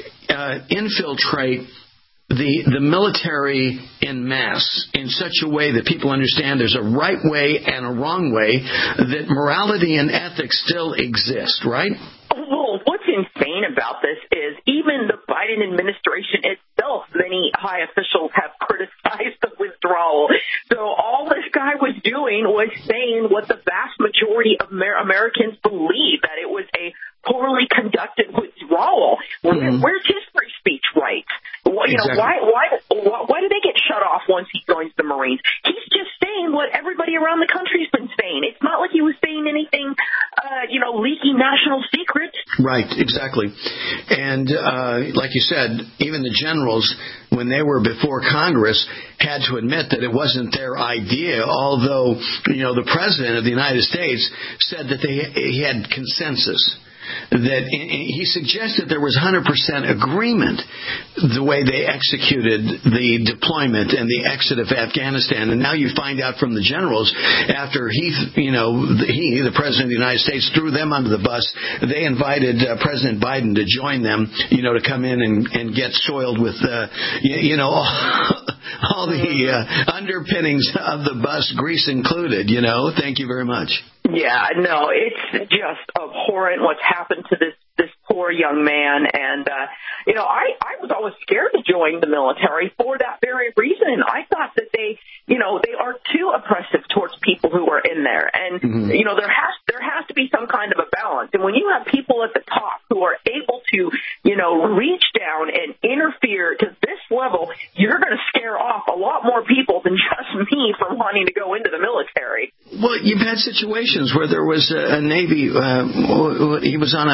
Speaker 12: infiltrate the military en masse in such a way that people understand there's a right way and a wrong way, that morality and ethics still exist, right?
Speaker 23: Well, what's insane about this is even the Biden administration itself, many high officials have criticized the withdrawal. So all this guy was doing was saying what the vast majority of Americans believe, that it was a poorly conducted withdrawal. Where's his free speech rights?
Speaker 12: Exactly.
Speaker 23: Why do they get shut off once he joins the Marines? He's just saying what everybody around the country's been saying. It's not like he was saying anything, leaking national secrets.
Speaker 12: Right, exactly. And like you said, even the generals, when they were before Congress, had to admit that it wasn't their idea, although, the President of the United States said that he had consensus. That he suggested there was 100% agreement the way they executed the deployment and the exit of Afghanistan. And now you find out from the generals, after the President of the United States, threw them under the bus, they invited President Biden to join them, to come in and get soiled with, all the underpinnings of the bus, grease included, Thank you very much.
Speaker 23: Yeah, no, it's just abhorrent what's happened to this poor young man. And, I was always scared to join the military for that very reason. I thought that they are too oppressive towards people who are in there. And, there has to be some kind of a balance. And when you have people at the top who are able to, reach down and interfere to this level, you're going to scare off a lot more people than just me from wanting to go into the military.
Speaker 12: Well, you've had situations where there was a Navy, he was on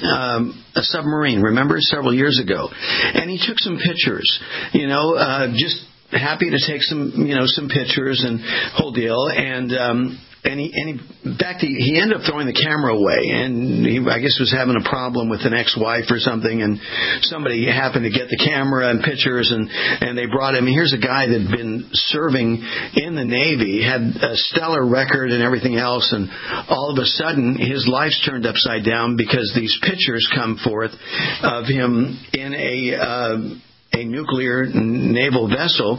Speaker 12: a submarine, remember, several years ago, and he took some pictures, just happy to take some pictures and whole deal, and he ended up throwing the camera away, and he, I guess, was having a problem with an ex-wife or something, and somebody happened to get the camera and pictures, and they brought him. Here's a guy that had been serving in the Navy, had a stellar record and everything else, and all of a sudden his life's turned upside down because these pictures come forth of him in a nuclear naval vessel,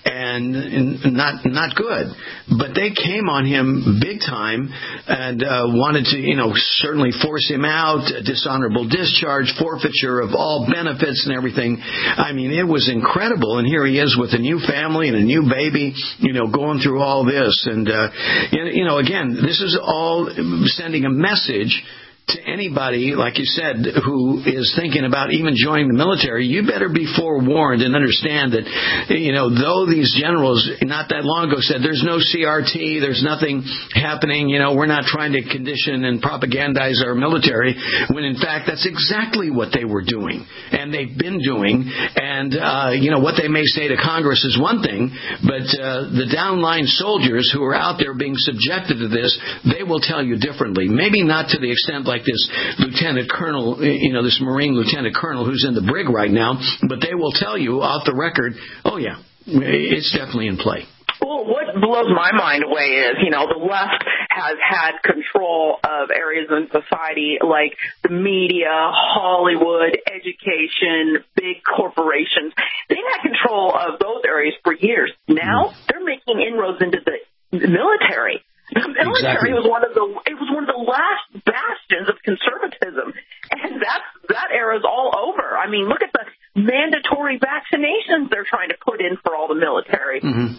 Speaker 12: and not good. But they came on him big time and wanted to, certainly force him out, dishonorable discharge, forfeiture of all benefits and everything. I mean, it was incredible. And here he is with a new family and a new baby, going through all this. And, again, this is all sending a message to anybody, like you said, who is thinking about even joining the military. You better be forewarned and understand that, though these generals not that long ago said there's no CRT, there's nothing happening, we're not trying to condition and propagandize our military, when in fact that's exactly what they were doing and they've been doing. And, what they may say to Congress is one thing, but the downline soldiers who are out there being subjected to this, they will tell you differently. Maybe not to the extent like this lieutenant colonel, this Marine lieutenant colonel who's in the brig right now, but they will tell you off the record, oh yeah, it's definitely in play.
Speaker 23: Well, what blows my mind away is, the left has had control of areas in society like the media, Hollywood, education, big corporations. They've had control of those areas for years. Now they're making inroads into the military. The military was one of the last bastions of conservatism, and that era is all over. I mean, look at the mandatory vaccinations they're trying to put in for all the military.
Speaker 12: Mm-hmm.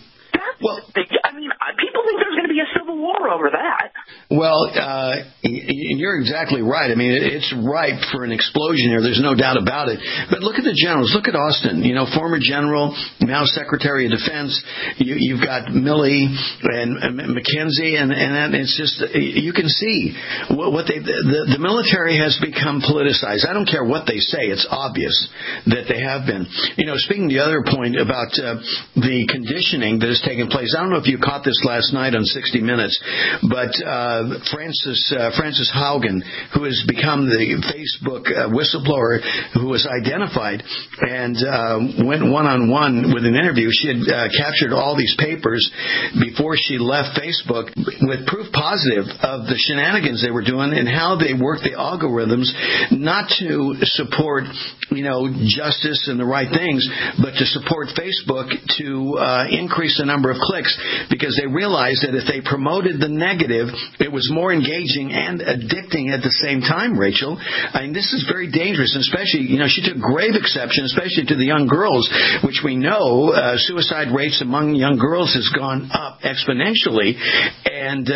Speaker 23: People think there's going to be a civil war over that.
Speaker 12: Well, you're exactly right. I mean, it's ripe for an explosion here. There's no doubt about it. But look at the generals. Look at Austin. Former general, now Secretary of Defense. You've got Milley and McKenzie, and it's just, you can see what the military has become politicized. I don't care what they say. It's obvious that they have been. Speaking to the other point about the conditioning that has taken place, I don't know if you caught this last night on 60 Minutes, but Frances Haugen, who has become the Facebook whistleblower who was identified and went one-on-one with an interview. She had captured all these papers before she left Facebook with proof positive of the shenanigans they were doing and how they worked the algorithms not to support, justice and the right things, but to support Facebook to increase the number of clicks, because they realized that if they promoted the negative, it was more engaging and addicting at the same time, Rachel. I mean, this is very dangerous, and especially, she took grave exception, especially to the young girls, which we know suicide rates among young girls has gone up exponentially. And,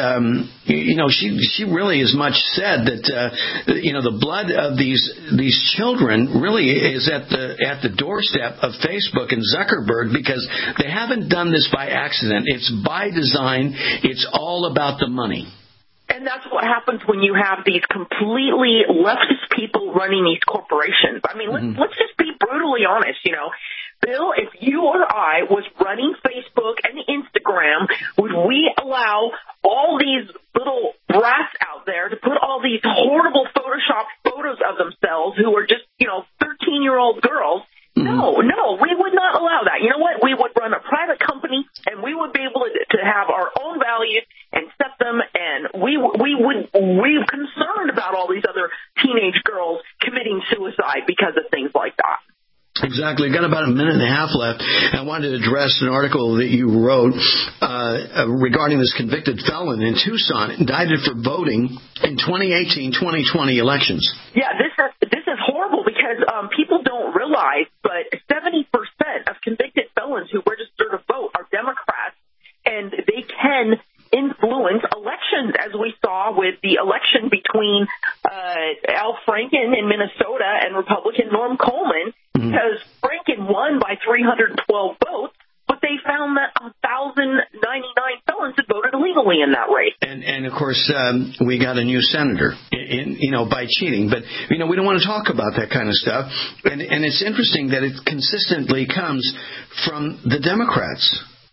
Speaker 12: she really as much said that, the blood of these children really is at the doorstep of Facebook and Zuckerberg, because they haven't done this by accident. It's by design. It's all about the money.
Speaker 23: And that's what happens when you have these completely leftist people running these corporations. I mean, let's just be brutally honest, Bill, if you or I was running Facebook and Instagram, would we allow all these little brats out there to put all these horrible Photoshop photos of themselves who are just, 13-year-old girls? No, we would not allow that. You know what? We would run a private company, and we would be able to have our own values and set them, and we're concerned about all these other teenage girls committing suicide because of things like that.
Speaker 12: Exactly. We've got about a minute and a half left. I wanted to address an article that you wrote regarding this convicted felon in Tucson indicted for voting in 2018-2020 elections.
Speaker 23: Yeah, this is horrible because people don't realize, but 70% of convicted felons who register to vote are Democrats, and they can influence elections, as we saw with the election between Al Franken in Minnesota and Republican Norm Coleman, because Franken won by 312 votes, but they found that 1,099 felons had voted illegally in that race.
Speaker 12: And of course, we got a new senator, by cheating. But, we don't want to talk about that kind of stuff. And it's interesting that it consistently comes from the Democrats.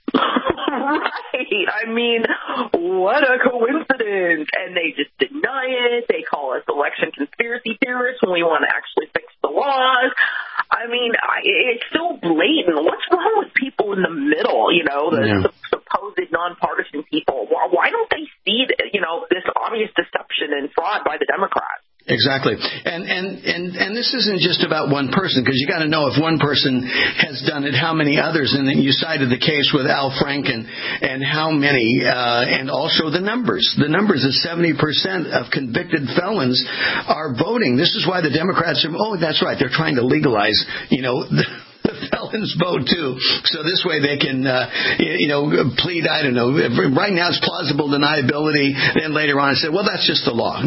Speaker 23: Right. I mean, what a coincidence. And they just deny it. They call us election conspiracy theorists when we want to actually fix the laws. I mean, it's so blatant. What's wrong with people in the middle, the supposed nonpartisan people? Why don't they see, this obvious deception and fraud by the Democrats?
Speaker 12: Exactly. And this isn't just about one person, because you got to know if one person has done it, how many others. And then you cited the case with Al Franken and how many, and also the numbers. The numbers is 70% of convicted felons are voting. This is why the Democrats are, that's right, they're trying to legalize, the felons vote too, so this way they can, plead. I don't know. Right now it's plausible deniability. Then later on, I said, well, that's just the law.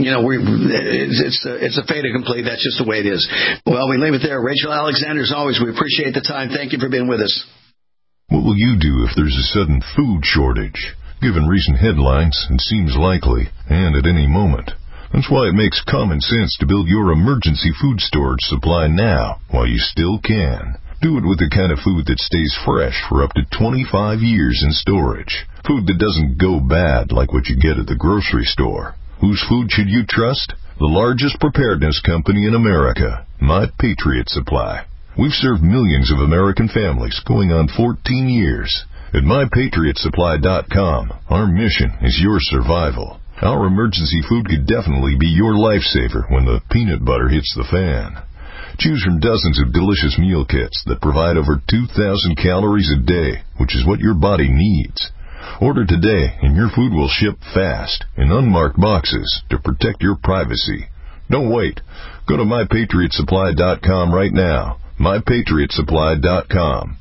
Speaker 12: It's a fait accompli. That's just the way it is. Well, we leave it there. Rachel Alexander, as always, we appreciate the time. Thank you for being with us.
Speaker 1: What will you do if there's a sudden food shortage? Given recent headlines, it seems likely, and at any moment. That's why it makes common sense to build your emergency food storage supply now, while you still can. Do it with the kind of food that stays fresh for up to 25 years in storage. Food that doesn't go bad like what you get at the grocery store. Whose food should you trust? The largest preparedness company in America, My Patriot Supply. We've served millions of American families going on 14 years. At MyPatriotSupply.com, our mission is your survival. Our emergency food could definitely be your lifesaver when the peanut butter hits the fan. Choose from dozens of delicious meal kits that provide over 2,000 calories a day, which is what your body needs. Order today, and your food will ship fast in unmarked boxes to protect your privacy. Don't wait. Go to MyPatriotSupply.com right now. MyPatriotSupply.com.